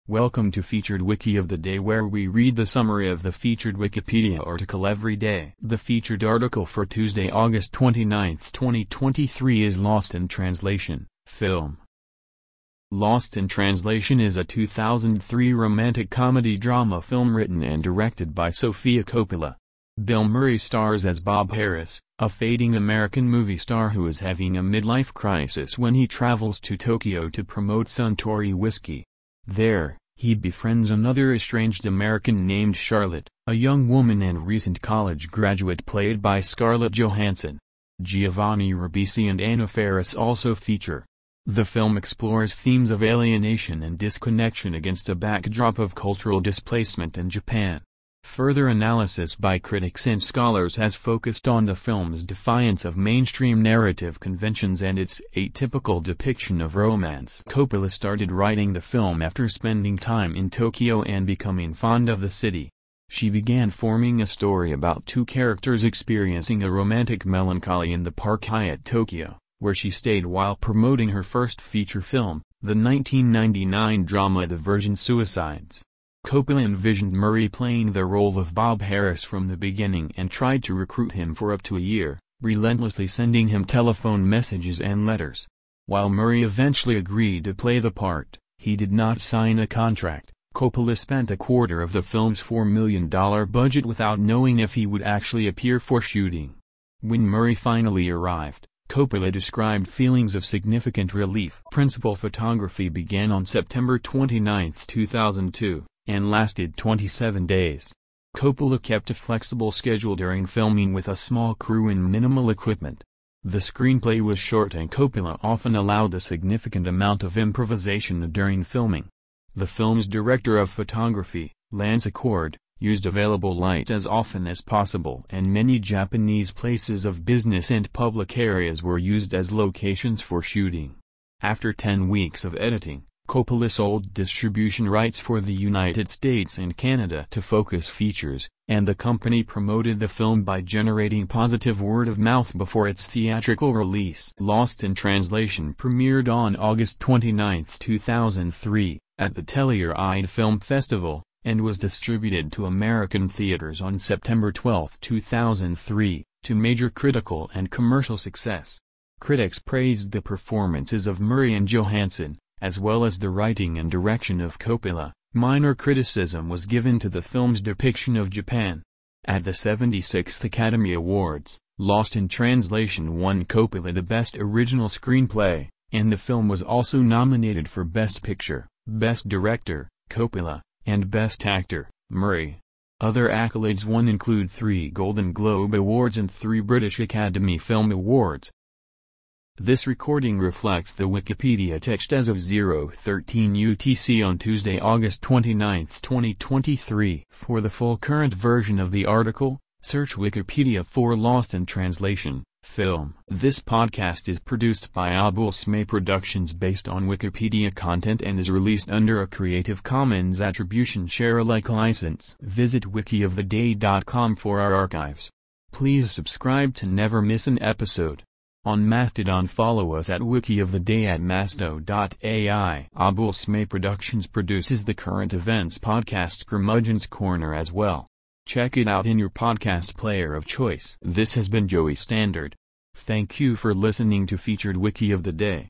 Welcome to Featured Wiki of the Day, where we read the summary of the featured Wikipedia article every day. The featured article for Tuesday, August 29, 2023 is Lost in Translation, film. Lost in Translation is a 2003 romantic comedy drama film written and directed by Sofia Coppola. Bill Murray stars as Bob Harris, a fading American movie star who is having a midlife crisis when he travels to Tokyo to promote Suntory whiskey. There, he befriends another estranged American named Charlotte, a young woman and recent college graduate played by Scarlett Johansson. Giovanni Ribisi and Anna Faris also feature. The film explores themes of alienation and disconnection against a backdrop of cultural displacement in Japan. Further analysis by critics and scholars has focused on the film's defiance of mainstream narrative conventions and its atypical depiction of romance. Coppola started writing the film after spending time in Tokyo and becoming fond of the city. She began forming a story about two characters experiencing a romantic melancholy in the Park Hyatt Tokyo, where she stayed while promoting her first feature film, the 1999 drama The Virgin Suicides. Coppola envisioned Murray playing the role of Bob Harris from the beginning and tried to recruit him for up to a year, relentlessly sending him telephone messages and letters. While Murray eventually agreed to play the part, he did not sign a contract. Coppola spent a quarter of the film's $4 million budget without knowing if he would actually appear for shooting. When Murray finally arrived, Coppola described feelings of significant relief. Principal photography began on September 29, 2002. And lasted 27 days. Coppola kept a flexible schedule during filming with a small crew and minimal equipment. The screenplay was short and Coppola often allowed a significant amount of improvisation during filming. The film's director of photography, Lance Accord, used available light as often as possible, and many Japanese places of business and public areas were used as locations for shooting. After 10 weeks of editing, Coppola sold distribution rights for the United States and Canada to Focus Features, and the company promoted the film by generating positive word of mouth before its theatrical release. Lost in Translation premiered on August 29, 2003, at the Telluride Film Festival, and was distributed to American theaters on September 12, 2003, to major critical and commercial success. Critics praised the performances of Murray and Johansson, as well as the writing and direction of Coppola. Minor criticism was given to the film's depiction of Japan. At the 76th Academy Awards, Lost in Translation won Coppola the Best Original Screenplay, and the film was also nominated for Best Picture, Best Director, Coppola, and Best Actor, Murray. Other accolades won include 3 Golden Globe Awards and 3 British Academy Film Awards. This recording reflects the Wikipedia text as of 0:13 UTC on Tuesday, August 29, 2023. For the full current version of the article, search Wikipedia for Lost in Translation, film. This podcast is produced by Abul Smay Productions based on Wikipedia content and is released under a Creative Commons Attribution Share Alike license. Visit wikioftheday.com for our archives. Please subscribe to never miss an episode. On Mastodon, follow us at wikioftheday at masto.ai. Abul Smay Productions produces the current events podcast Curmudgeon's Corner as well. Check it out in your podcast player of choice. This has been Joey Standard. Thank you for listening to Featured Wiki of the Day.